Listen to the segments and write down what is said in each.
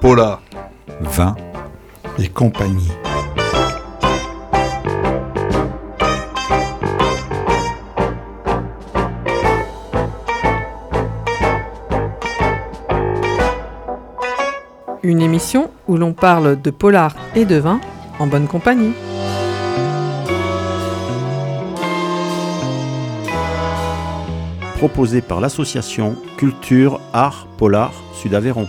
Polar, Vin et compagnie. Une émission où l'on parle de polar et de vin en bonne compagnie. Proposé par l'association Culture Art Polar Sud-Aveyron.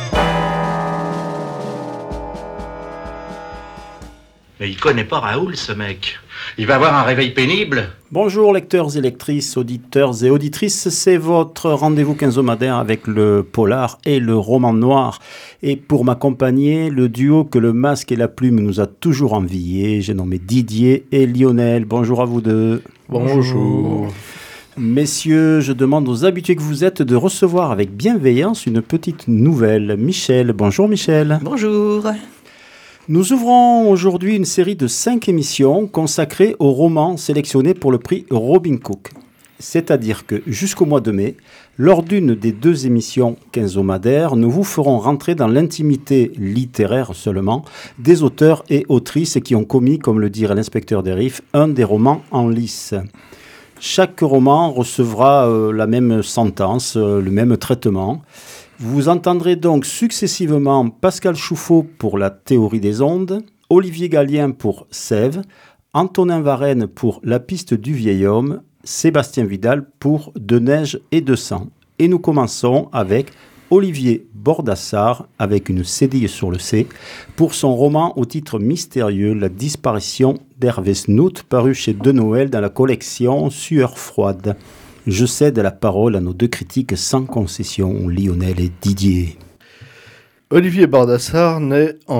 Mais il connaît pas Raoul, ce mec. Il va avoir un réveil pénible. Bonjour lecteurs et lectrices, auditeurs et auditrices, c'est votre rendez-vous quinzomadaire avec le polar et le roman noir. Et pour m'accompagner, le duo que le masque et la plume nous a toujours envié, j'ai nommé Didier et Lionel. Bonjour à vous deux. Bonjour. Messieurs, je demande aux habitués que vous êtes de recevoir avec bienveillance une petite nouvelle. Michel, bonjour Michel. Bonjour. Nous ouvrons aujourd'hui une série de 5 émissions consacrées aux romans sélectionnés pour le prix Robin Cook. C'est-à-dire que jusqu'au mois de mai, lors d'une des 2 émissions quinzomadaires, nous vous ferons rentrer dans l'intimité littéraire seulement des auteurs et autrices qui ont commis, comme le dirait l'inspecteur Derif, un des romans en lice. Chaque roman recevra la même sentence, le même traitement. Vous entendrez donc successivement Pascal Chouffaut pour La théorie des ondes, Olivier Gallien pour Sève, Antonin Varenne pour La piste du vieil homme, Sébastien Vidal pour De neige et de sang. Et nous commençons avec Olivier Bordassar, avec une cédille sur le C, pour son roman au titre mystérieux La disparition d'Hervé Snout, paru chez De Noël dans la collection Sueur froide. Je cède la parole à nos 2 critiques sans concession, Lionel et Didier. Olivier Bordassar naît en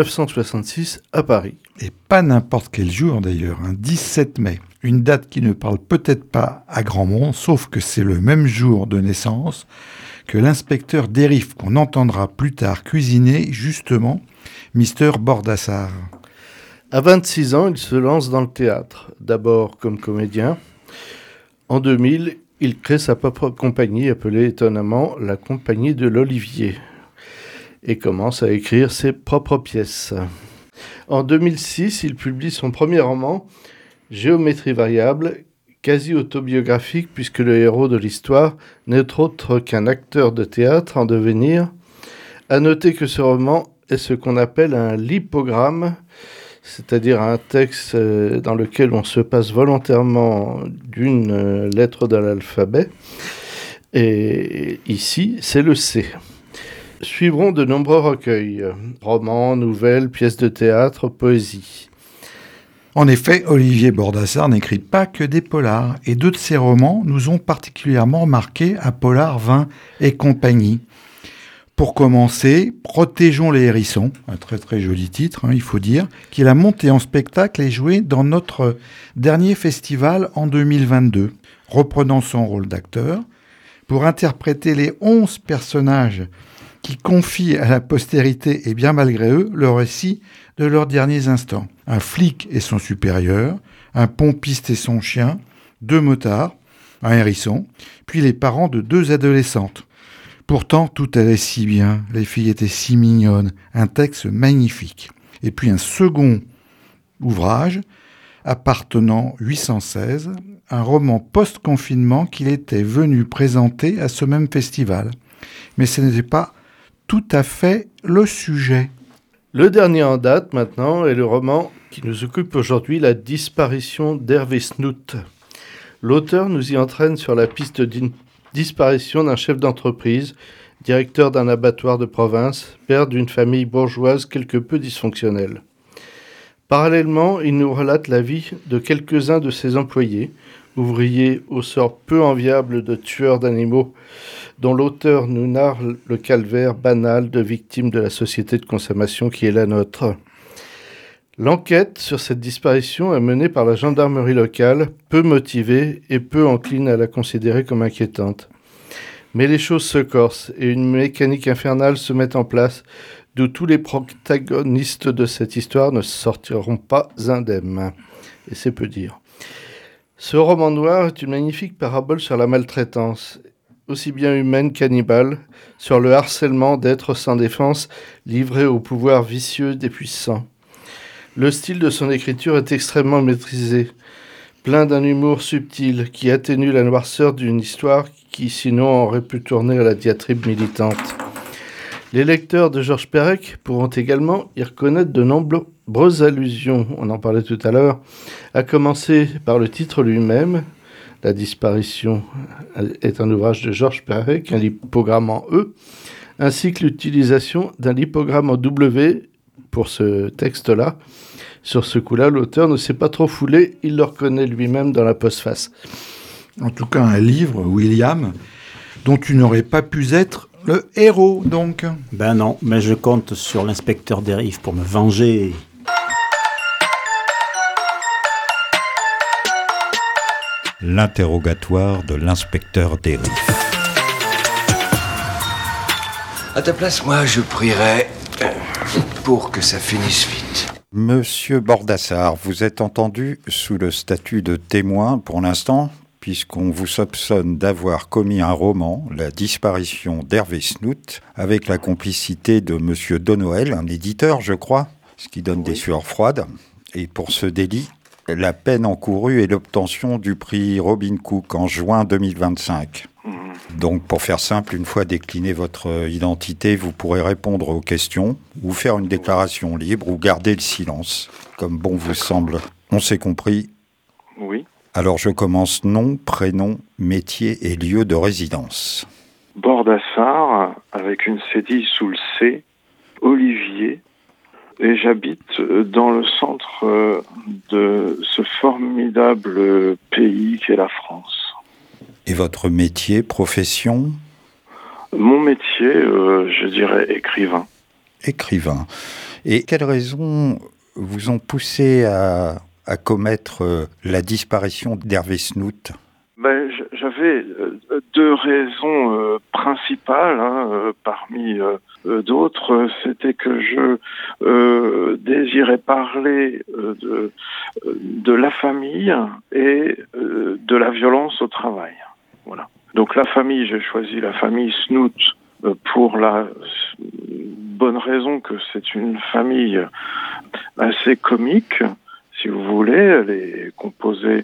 1966 à Paris. Et pas n'importe quel jour d'ailleurs, 17 mai. Une date qui ne parle peut-être pas à grand monde, sauf que c'est le même jour de naissance que l'inspecteur Derif, qu'on entendra plus tard cuisiner justement, Mister Bordassar. À 26 ans, il se lance dans le théâtre, d'abord comme comédien. En 2000, il crée sa propre compagnie appelée étonnamment la Compagnie de l'Olivier et commence à écrire ses propres pièces. En 2006, il publie son premier roman, Géométrie variable, quasi autobiographique puisque le héros de l'histoire n'est autre qu'un acteur de théâtre en devenir. À noter que ce roman est ce qu'on appelle un lipogramme, c'est-à-dire un texte dans lequel on se passe volontairement d'une lettre de l'alphabet. Et ici, c'est le C. Suivront de nombreux recueils, romans, nouvelles, pièces de théâtre, poésie. En effet, Olivier Bordassar n'écrit pas que des polars, et 2 de ses romans nous ont particulièrement marqués à Polar, Vin et compagnie. Pour commencer, Protégeons les hérissons, un très très joli titre, il faut dire, qu'il a monté en spectacle et joué dans notre dernier festival en 2022, reprenant son rôle d'acteur, pour interpréter les 11 personnages qui confient à la postérité, et bien malgré eux, le récit de leurs derniers instants. Un flic et son supérieur, un pompiste et son chien, 2 motards, un hérisson, puis les parents de 2 adolescentes. Pourtant, tout allait si bien, les filles étaient si mignonnes, un texte magnifique. Et puis un second ouvrage, appartenant 816, un roman post-confinement qu'il était venu présenter à ce même festival. Mais ce n'était pas tout à fait le sujet. Le dernier en date maintenant est le roman qui nous occupe aujourd'hui, La disparition d'Hervé Snout. L'auteur nous y entraîne sur la piste d'une disparition d'un chef d'entreprise, directeur d'un abattoir de province, père d'une famille bourgeoise quelque peu dysfonctionnelle. Parallèlement, il nous relate la vie de quelques-uns de ses employés, ouvriers au sort peu enviable de tueurs d'animaux, dont l'auteur nous narre le calvaire banal de victimes de la société de consommation qui est la nôtre. L'enquête sur cette disparition est menée par la gendarmerie locale, peu motivée et peu encline à la considérer comme inquiétante. Mais les choses se corsent et une mécanique infernale se met en place, d'où tous les protagonistes de cette histoire ne sortiront pas indemnes. Et c'est peu dire. Ce roman noir est une magnifique parabole sur la maltraitance aussi bien humaine qu'animale, sur le harcèlement d'êtres sans défense livrés au pouvoir vicieux des puissants. Le style de son écriture est extrêmement maîtrisé, plein d'un humour subtil qui atténue la noirceur d'une histoire qui sinon aurait pu tourner à la diatribe militante. Les lecteurs de Georges Perec pourront également y reconnaître de nombreuses allusions, on en parlait tout à l'heure, à commencer par le titre lui-même. La disparition est un ouvrage de Georges Perec, un lipogramme en E, ainsi que l'utilisation d'un lipogramme en W pour ce texte-là. Sur ce coup-là, l'auteur ne s'est pas trop foulé, il le reconnaît lui-même dans la postface. En tout cas, un livre, William, dont tu n'aurais pas pu être le héros, donc. Ben non, mais je compte sur l'inspecteur Dérive pour me venger. L'interrogatoire de l'inspecteur Dérive. À ta place, moi, je prierais pour que ça finisse vite. Monsieur Bordassar, vous êtes entendu sous le statut de témoin pour l'instant, puisqu'on vous soupçonne d'avoir commis un roman, La disparition d'Hervé Snout, avec la complicité de Monsieur Donoël, un éditeur, je crois, ce qui donne des sueurs froides. Et pour ce délit, la peine encourue est l'obtention du prix Robin Cook en juin 2025. Donc, pour faire simple, une fois décliné votre identité, vous pourrez répondre aux questions, ou faire une déclaration libre, ou garder le silence, comme bon vous semble. On s'est compris ? Oui. Alors, je commence nom, prénom, métier et lieu de résidence. Bordassar, avec une cédille sous le C, Olivier, et j'habite dans le centre de ce formidable pays qu'est la France. Et votre métier, profession ? Mon métier, je dirais écrivain. Écrivain. Et quelles raisons vous ont poussé à commettre la disparition d'Hervé Snout ? J'avais deux raisons principales, parmi d'autres. C'était que je désirais parler de la famille et de la violence au travail. Voilà. Donc la famille, j'ai choisi la famille Snout pour la bonne raison que c'est une famille assez comique. Si vous voulez, elle est composée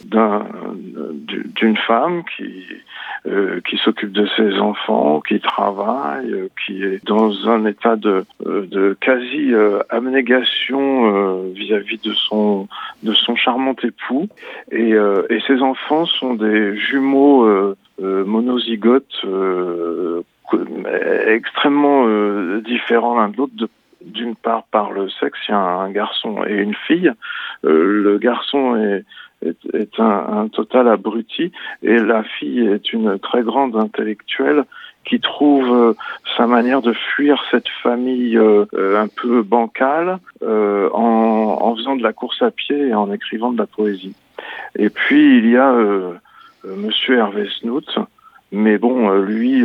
d'une femme qui s'occupe de ses enfants, qui travaille, qui est dans un état de quasi abnégation vis-à-vis de son charmant époux. Et ses enfants sont des jumeaux monozygotes extrêmement différents l'un de l'autre. D'une part par le sexe, il y a un garçon et une fille. Le garçon est un total abruti et la fille est une très grande intellectuelle qui trouve sa manière de fuir cette famille un peu bancale en faisant de la course à pied et en écrivant de la poésie. Et puis il y a Monsieur Hervé Snout, mais bon, lui...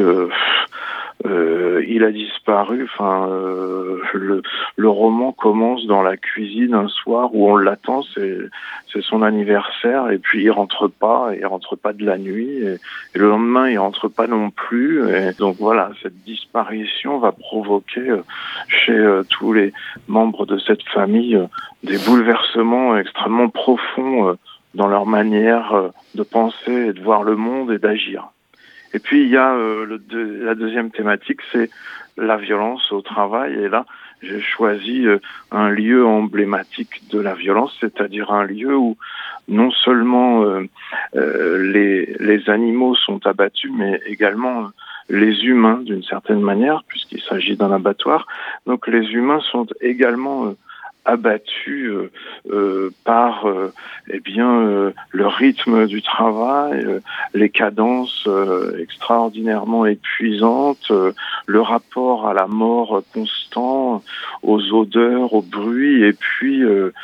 il a disparu. Enfin, le roman commence dans la cuisine un soir où on l'attend, c'est son anniversaire, et puis il rentre pas de la nuit, et le lendemain il rentre pas non plus. Et donc voilà, cette disparition va provoquer chez tous les membres de cette famille des bouleversements extrêmement profonds dans leur manière de penser et de voir le monde et d'agir. Et puis il y a la deuxième thématique, c'est la violence au travail. Et là, j'ai choisi un lieu emblématique de la violence, c'est-à-dire un lieu où non seulement les animaux sont abattus, mais également les humains d'une certaine manière, puisqu'il s'agit d'un abattoir. Donc les humains sont également abattus par le rythme du travail, les cadences extraordinairement épuisantes, le rapport à la mort constant, aux odeurs, aux bruits, et puis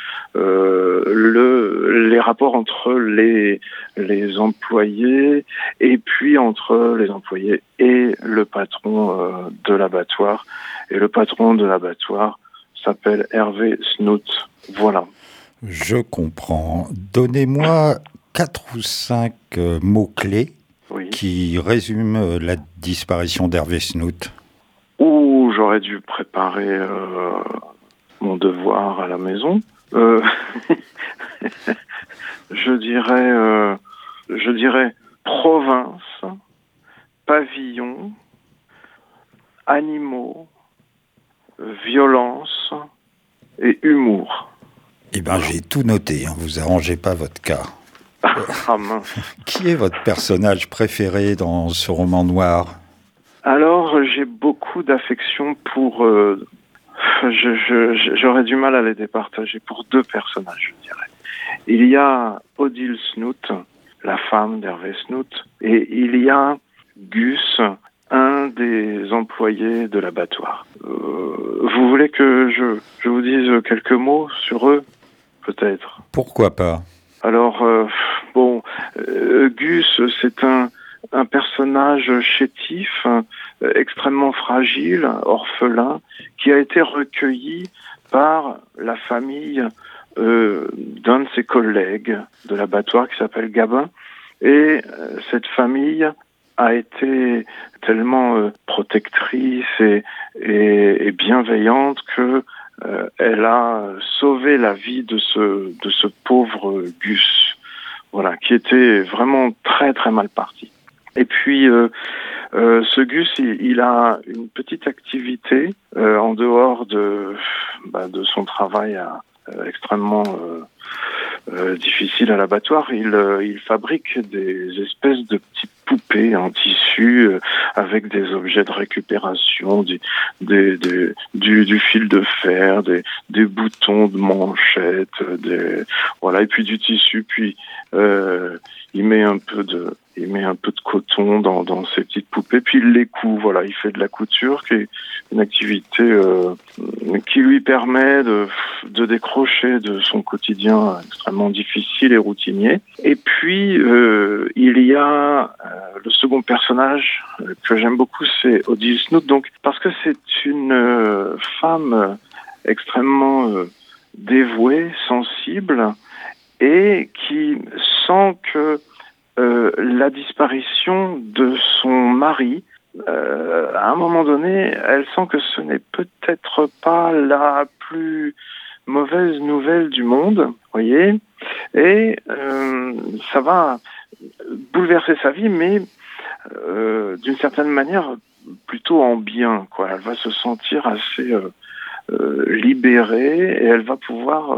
les rapports entre les employés, et puis entre les employés et le patron de l'abattoir. Et le patron de l'abattoir s'appelle Hervé Snout. Voilà. Je comprends. Donnez-moi 4 ou 5 mots-clés qui résume la disparition d'Hervé Snout. Ou j'aurais dû préparer mon devoir à la maison. Je dirais province, pavillon, animaux, violence et humour. Eh bien, j'ai tout noté, vous arrangez pas votre cas. Ah mince. Qui est votre personnage préféré dans ce roman noir ? Alors, j'ai beaucoup d'affection pour... j'aurais du mal à les départager pour 2 personnages, je dirais. Il y a Odile Snout, la femme d'Hervé Snout, et il y a Gus, un des employés de l'abattoir. Vous voulez que je vous dise quelques mots sur eux, peut-être ? Pourquoi pas ? Alors, Gus, c'est un personnage chétif, extrêmement fragile, orphelin, qui a été recueilli par la famille d'un de ses collègues de l'abattoir qui s'appelle Gabin. Et cette famille a été tellement protectrice et bienveillante que elle a sauvé la vie de ce pauvre Gus, voilà, qui était vraiment très très mal parti. Et puis ce Gus, il a une petite activité en dehors de son travail extrêmement difficile à l'abattoir. Il fabrique des espèces de petites poupées en tissu avec des objets de récupération, du fil de fer, des boutons de manchettes, et puis du tissu. Puis il met un peu de coton dans ces petites poupées, puis il les coud. Voilà, il fait de la couture, qui est une activité qui lui permet de décrocher de son quotidien extrêmement difficile et routinier. Et puis il y a le second personnage que j'aime beaucoup, c'est Odile Snout, donc parce que c'est une femme extrêmement dévouée, sensible, et qui sent que la disparition de son mari, à un moment donné, elle sent que ce n'est peut-être pas la plus mauvaise nouvelle du monde, voyez, et ça va bouleverser sa vie, mais d'une certaine manière plutôt en bien, quoi. Elle va se sentir assez libérée et elle va pouvoir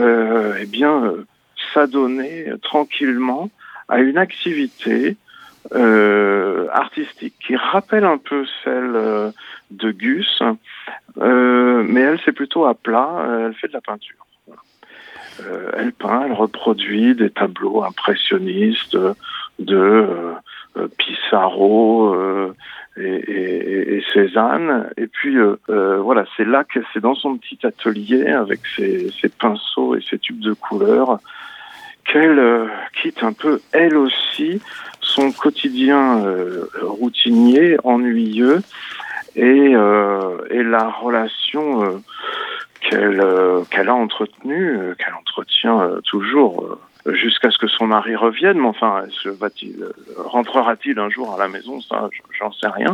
s'adonner tranquillement à une activité artistique qui rappelle un peu celle de Gus, mais elle, c'est plutôt à plat, elle fait de la peinture. Elle peint, elle reproduit des tableaux impressionnistes de Pissarro et Cézanne, et puis c'est dans son petit atelier avec ses pinceaux et ses tubes de couleurs qu'elle quitte un peu, elle aussi, son quotidien routinier, ennuyeux, et la relation qu'elle a entretenue, qu'elle entretient toujours, jusqu'à ce que son mari revienne. Mais enfin, rentrera-t-il un jour à la maison? Ça, j'en sais rien.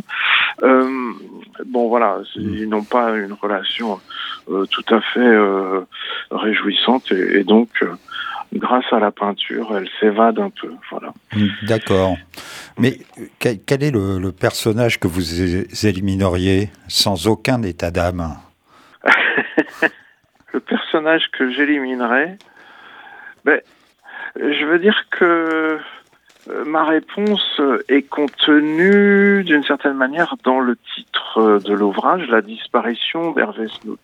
Ils n'ont pas une relation tout à fait réjouissante, et donc grâce à la peinture, elle s'évade un peu, voilà. D'accord. Mais quel est le personnage que vous élimineriez sans aucun état d'âme? Le personnage que j'éliminerais, je veux dire que ma réponse est contenue d'une certaine manière dans le titre de l'ouvrage, La disparition d'Hervé Snout.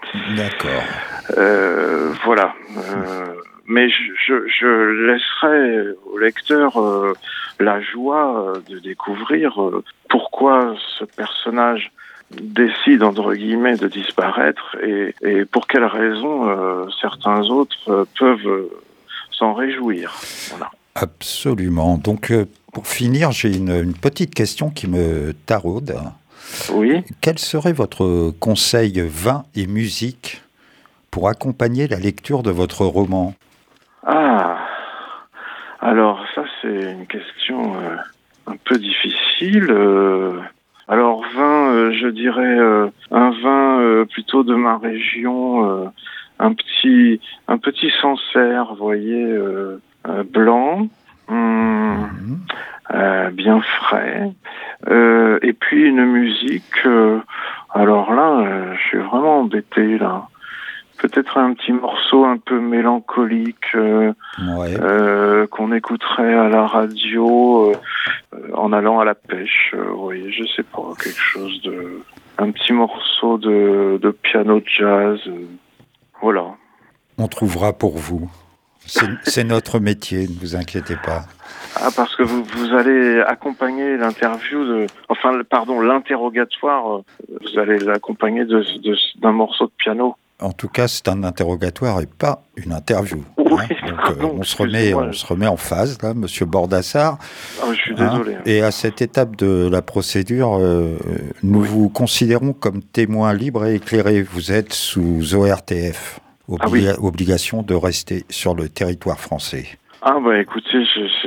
D'accord. Voilà. Mais je laisserai au lecteur la joie de découvrir pourquoi ce personnage décide, entre guillemets, de disparaître, et pour quelles raisons certains autres peuvent s'en réjouir. Voilà. Absolument. Donc, pour finir, j'ai une petite question qui me taraude. Oui. Quel serait votre conseil vin et musique pour accompagner la lecture de votre roman? Ah, alors ça c'est une question un peu difficile. Alors vin, je dirais un vin plutôt de ma région, un petit Sancerre, vous voyez, blanc, bien frais. Et puis une musique. Alors là, je suis vraiment embêté là. Peut-être un petit morceau un peu mélancolique qu'on écouterait à la radio en allant à la pêche. Vous voyez, je sais pas, quelque chose de... Un petit morceau de piano jazz. Voilà. On trouvera pour vous. C'est notre métier, ne vous inquiétez pas. Ah, parce que vous allez accompagner l'interrogatoire, vous allez l'accompagner d'un morceau de piano. En tout cas, c'est un interrogatoire et pas une interview. Oui, Donc, on se remet en phase, là, Monsieur Bordassar. Ah, je suis désolé. Et à cette étape de la procédure, nous vous considérons comme témoin libre et éclairé. Vous êtes sous ORTF, obligation de rester sur le territoire français. Ah bah écoutez,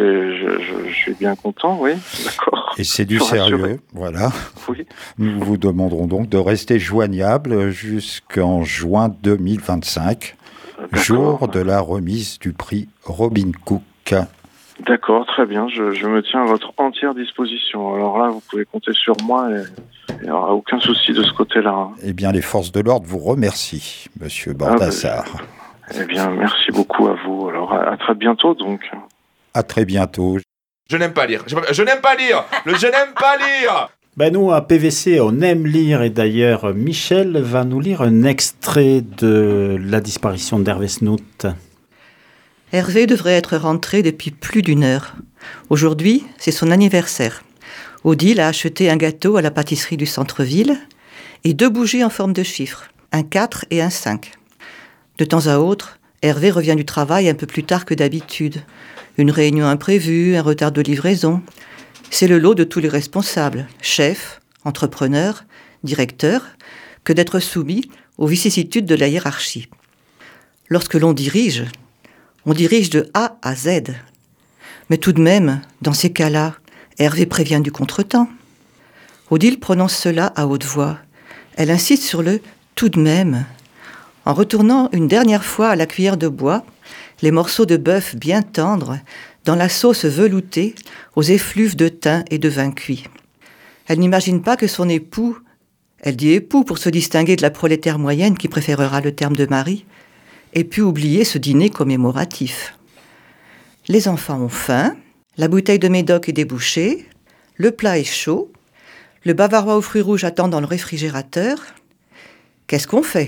je suis bien content, oui, d'accord. Et c'est du sérieux, voilà. Oui. Nous vous demanderons donc de rester joignable jusqu'en juin 2025, jour de la remise du prix Robin Cook. D'accord, très bien, je me tiens à votre entière disposition. Alors là, vous pouvez compter sur moi et il n'y aura aucun souci de ce côté-là. Eh bien, les forces de l'ordre vous remercient, Monsieur Bordassar. Eh bien, merci beaucoup à vous. Alors, à très bientôt, donc. À très bientôt. Je n'aime pas lire. Je n'aime pas lire. Je n'aime pas lire. Ben nous, à PVC, on aime lire. Et d'ailleurs, Michel va nous lire un extrait de La disparition d'Hervé Snout. Hervé devrait être rentré depuis plus d'1 heure. Aujourd'hui, c'est son anniversaire. Odile a acheté un gâteau à la pâtisserie du centre-ville et 2 bougies en forme de chiffres, un 4 et un 5. De temps à autre, Hervé revient du travail un peu plus tard que d'habitude. Une réunion imprévue, un retard de livraison. C'est le lot de tous les responsables, chefs, entrepreneurs, directeurs, que d'être soumis aux vicissitudes de la hiérarchie. Lorsque l'on dirige, on dirige de A à Z. Mais tout de même, dans ces cas-là, Hervé prévient du contretemps. Odile prononce cela à haute voix. Elle insiste sur le « tout de même ». En retournant une dernière fois à la cuillère de bois, les morceaux de bœuf bien tendres, dans la sauce veloutée, aux effluves de thym et de vin cuit. Elle n'imagine pas que son époux, elle dit époux pour se distinguer de la prolétaire moyenne qui préférera le terme de mari, ait pu oublier ce dîner commémoratif. Les enfants ont faim, la bouteille de médoc est débouchée, le plat est chaud, le bavarois aux fruits rouges attend dans le réfrigérateur. Qu'est-ce qu'on fait ?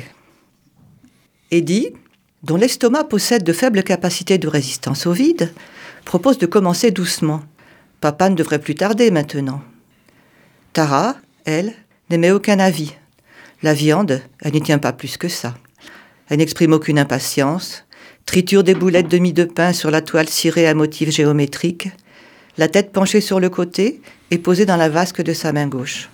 Eddie, dont l'estomac possède de faibles capacités de résistance au vide, propose de commencer doucement. Papa ne devrait plus tarder maintenant. Tara, elle, n'émet aucun avis. La viande, elle n'y tient pas plus que ça. Elle n'exprime aucune impatience, triture des boulettes de mie de pain sur la toile cirée à motifs géométriques, la tête penchée sur le côté et posée dans la vasque de sa main gauche.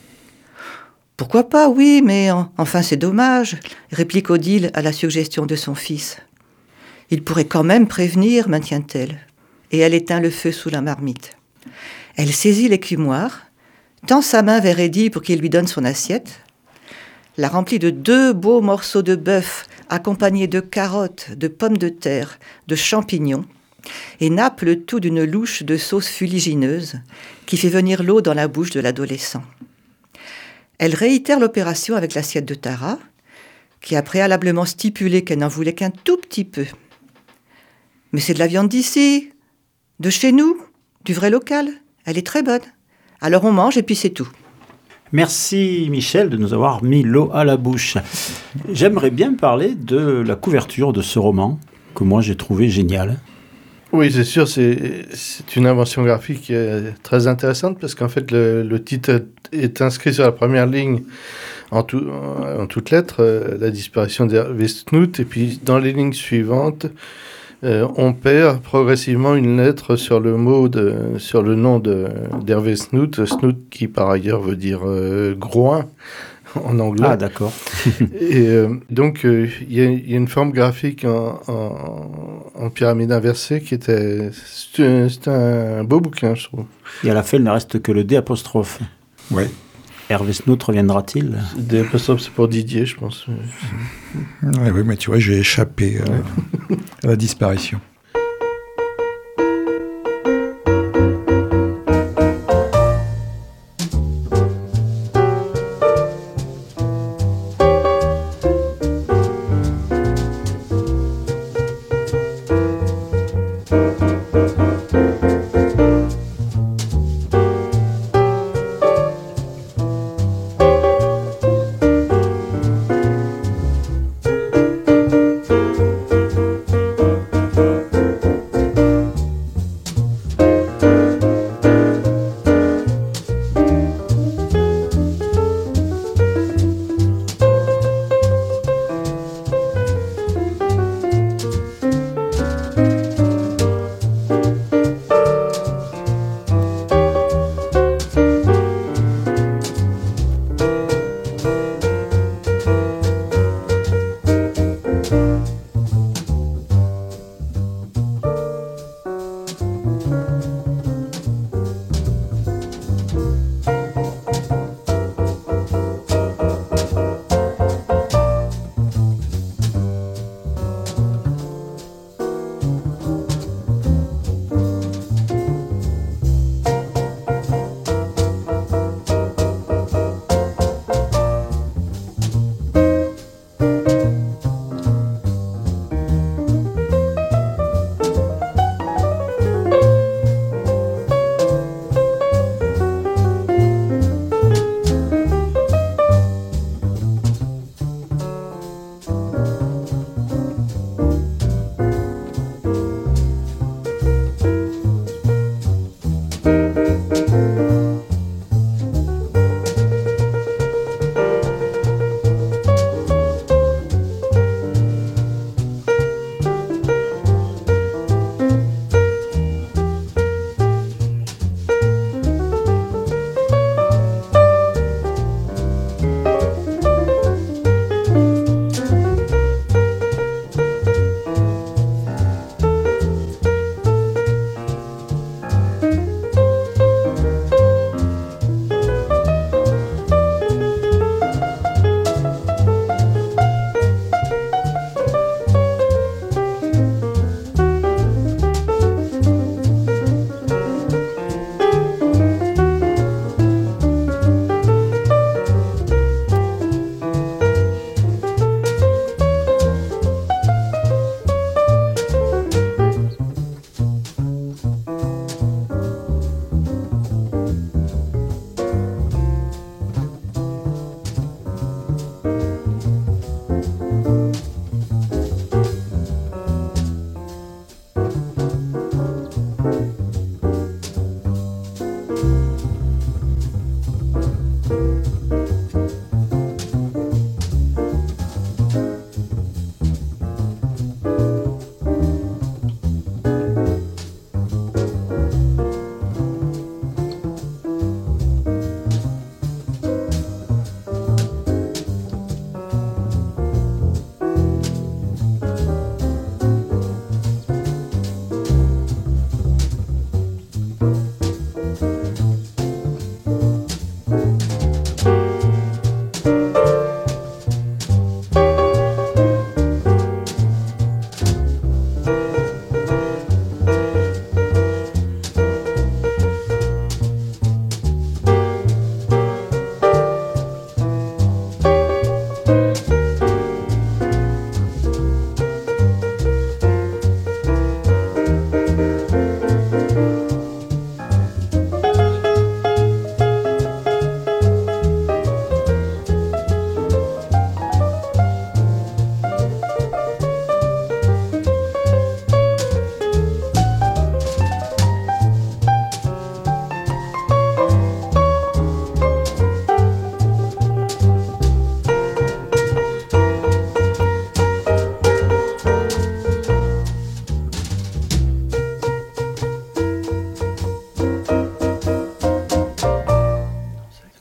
« Pourquoi pas, oui, mais enfin c'est dommage », réplique Odile à la suggestion de son fils. « Il pourrait quand même prévenir », maintient-elle, et elle éteint le feu sous la marmite. Elle saisit l'écumoire, tend sa main vers Eddie pour qu'il lui donne son assiette, la remplit de 2 beaux morceaux de bœuf accompagnés de carottes, de pommes de terre, de champignons, et nappe le tout d'une louche de sauce fuligineuse qui fait venir l'eau dans la bouche de l'adolescent. Elle réitère l'opération avec l'assiette de Tara, qui a préalablement stipulé qu'elle n'en voulait qu'un tout petit peu. « Mais c'est de la viande d'ici, de chez nous, du vrai local. Elle est très bonne. Alors on mange et puis c'est tout. » Merci Michel de nous avoir mis l'eau à la bouche. J'aimerais bien parler de la couverture de ce roman, que moi j'ai trouvé génial. Oui, c'est sûr, c'est une invention graphique très intéressante parce qu'en fait, le titre est inscrit sur la première ligne en toutes lettres, la disparition d'Hervé Snout, et puis dans les lignes suivantes, on perd progressivement une lettre sur le nom d'Hervé Snout, Snout qui par ailleurs veut dire groin en anglais. Ah, d'accord. Et donc, il y a une forme graphique en pyramide inversée qui était... C'est un beau bouquin, je trouve. Et à la fin, il ne reste que le D apostrophe. Ouais. Hervé Snout reviendra-t-il? Des apostrophes, c'est pour Didier, je pense. Ouais, oui, mais tu vois, j'ai échappé à la disparition.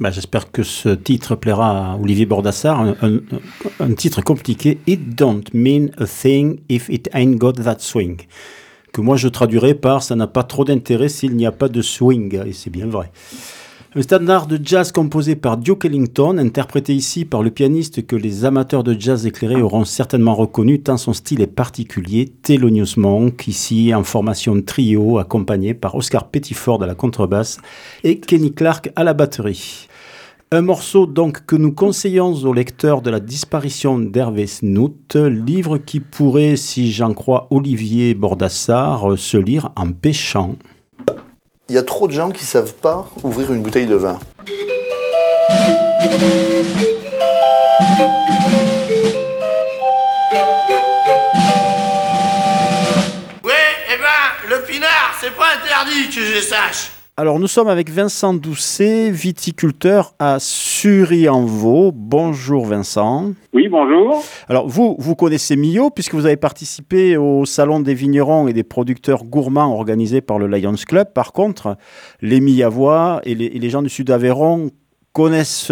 J'espère que ce titre plaira à Olivier Bordassar. Un titre compliqué. It don't mean a thing if it ain't got that swing. Que moi je traduirais par ça n'a pas trop d'intérêt s'il n'y a pas de swing. Et c'est bien vrai. Un standard de jazz composé par Duke Ellington, interprété ici par le pianiste que les amateurs de jazz éclairés auront certainement reconnu tant son style est particulier, Thelonious Monk, ici en formation trio, accompagné par Oscar Pettiford à la contrebasse et Kenny Clarke à la batterie. Un morceau donc que nous conseillons aux lecteurs de La disparition d'Hervé Snout, livre qui pourrait, si j'en crois Olivier Bordassar, se lire en pêchant. Il y a trop de gens qui savent pas ouvrir une bouteille de vin. Ouais, le pinard, c'est pas interdit que je sache. Alors, nous sommes avec Vincent Doucet, viticulteur à Sury-en-Vaux. Bonjour Vincent. Oui, bonjour. Alors, vous connaissez Millau puisque vous avez participé au Salon des vignerons et des producteurs gourmands organisé par le Lions Club. Par contre, les Millavois et les gens du Sud-Aveyron connaissent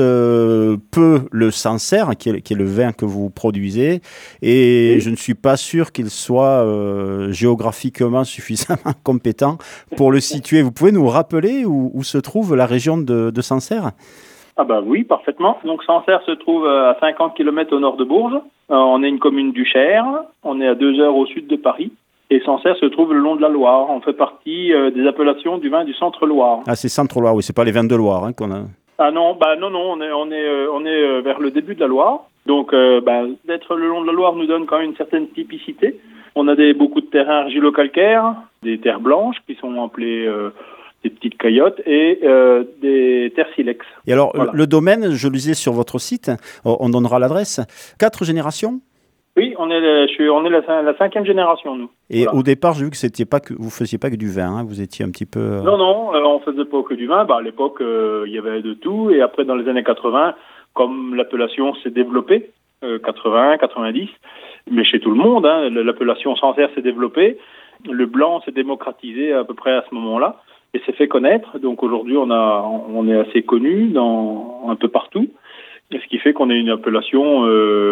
peu le Sancerre, qui est le vin que vous produisez, et oui. Je ne suis pas sûr qu'il soit géographiquement suffisamment compétent pour le situer. Vous pouvez nous rappeler où se trouve la région de Sancerre ? Ah bah oui, parfaitement. Donc Sancerre se trouve à 50 km au nord de Bourges. On est une commune du Cher, on est à 2 heures au sud de Paris. Et Sancerre se trouve le long de la Loire. On fait partie des appellations du vin du Centre-Loire. Ah, c'est Centre-Loire, oui, c'est pas les vins de Loire qu'on a. Ah non, on est vers le début de la Loire. Donc, d'être le long de la Loire nous donne quand même une certaine typicité. On a beaucoup de terrains argilo-calcaires, des terres blanches qui sont appelées des petites caillottes et des terres silex. Et alors, voilà. Le domaine, je le disais sur votre site, on donnera l'adresse. 4 générations ? Oui, on est la 5e génération, nous. Et voilà. Au départ, j'ai vu que vous faisiez pas que du vin, hein, vous étiez un petit peu... Non, on faisait pas que du vin. À l'époque, il y avait de tout. Et après, dans les années 80, comme l'appellation s'est développée, 80, 90, mais chez tout le monde, hein, l'appellation Sancerre s'est développée. Le blanc s'est démocratisé à peu près à ce moment-là et s'est fait connaître. Donc aujourd'hui, on est assez connu un peu partout. Ce qui fait qu'on a une appellation,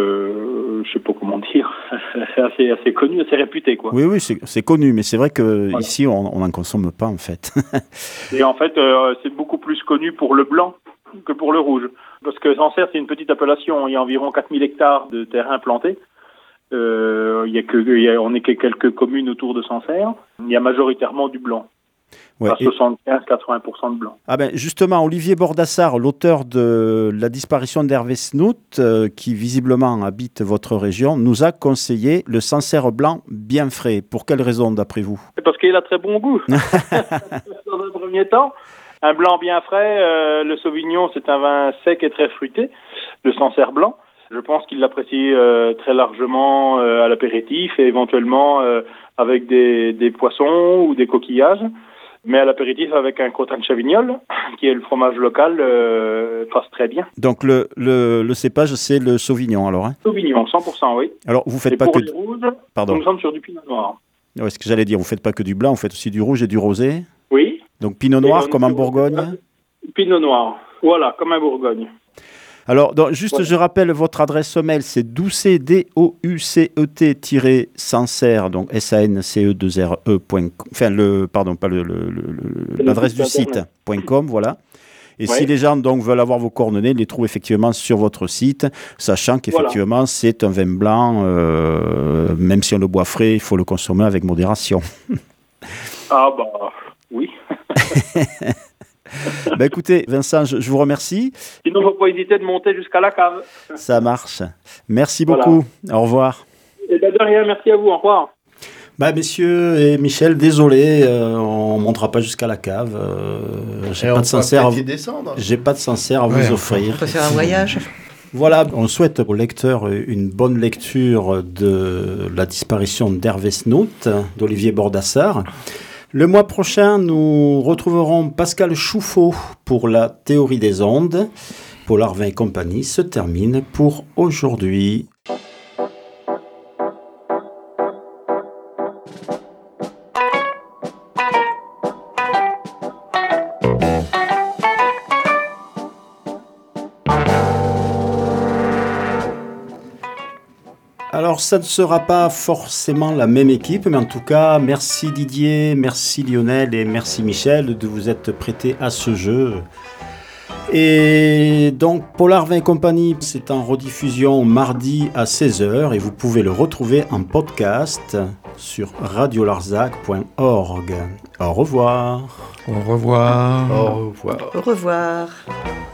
je sais pas comment dire, assez connue, assez réputée, quoi. Oui, c'est connu, mais c'est vrai que ici on n'en consomme pas en fait. Et en fait, c'est beaucoup plus connu pour le blanc que pour le rouge, parce que Sancerre c'est une petite appellation, il y a environ 4000 hectares de terrain plantés. On n'est que quelques communes autour de Sancerre. Il y a majoritairement du blanc. Ouais, à 75-80% de blanc. Ah ben justement, Olivier Bordassar, l'auteur de La disparition d'Hervé Snout, qui visiblement habite votre région, nous a conseillé le Sancerre blanc bien frais. Pour quelle raison, d'après vous ? Parce qu'il a très bon goût. Dans un premier temps, un blanc bien frais, le Sauvignon, c'est un vin sec et très fruité, le Sancerre blanc. Je pense qu'il l'apprécie très largement à l'apéritif et éventuellement avec des poissons ou des coquillages. Mais à l'apéritif, avec un crottin de Chavignol, qui est le fromage local, passe très bien. Donc le cépage, c'est le Sauvignon, alors hein ? Sauvignon, 100%, oui. Alors vous faites et pas pour que... les rouges, Pardon. nous sommes sur du pinot noir. Ouais, ce que j'allais dire, vous faites pas que du blanc, vous faites aussi du rouge et du rosé ? Oui. Donc pinot noir, comme en Bourgogne ? Pinot noir, voilà, comme en Bourgogne. Alors, juste, je rappelle votre adresse mail, c'est doucet, doucet-sancerre, donc SANCE2RE.com, enfin, l'adresse du site, .com, voilà. Et si les gens donc veulent avoir vos coordonnées, ils les trouvent effectivement sur votre site, sachant qu'effectivement, c'est un vin blanc, même si on le boit frais, il faut le consommer avec modération. Ah bah, oui. Écoutez, Vincent, je vous remercie. Sinon, il ne faut pas hésiter de monter jusqu'à la cave. Ça marche. Merci beaucoup. Au revoir. Et de rien, merci à vous. Au revoir. Messieurs et Michel, désolé, on ne montera pas jusqu'à la cave. J'ai pas de Sancerre à vous offrir. On peut faire un voyage. Voilà, on souhaite aux lecteurs une bonne lecture de La disparition d'Hervé Snout, d'Olivier Bordassar. Le mois prochain, nous retrouverons Pascal Chouffaut pour la théorie des ondes. Polar Vin et compagnie se termine pour aujourd'hui. Alors, ça ne sera pas forcément la même équipe, mais en tout cas, merci Didier, merci Lionel et merci Michel de vous être prêtés à ce jeu. Et donc, Polar Vin et Compagnie, c'est en rediffusion mardi à 16h et vous pouvez le retrouver en podcast sur radiolarzac.org. Au revoir. Au revoir. Au revoir. Au revoir.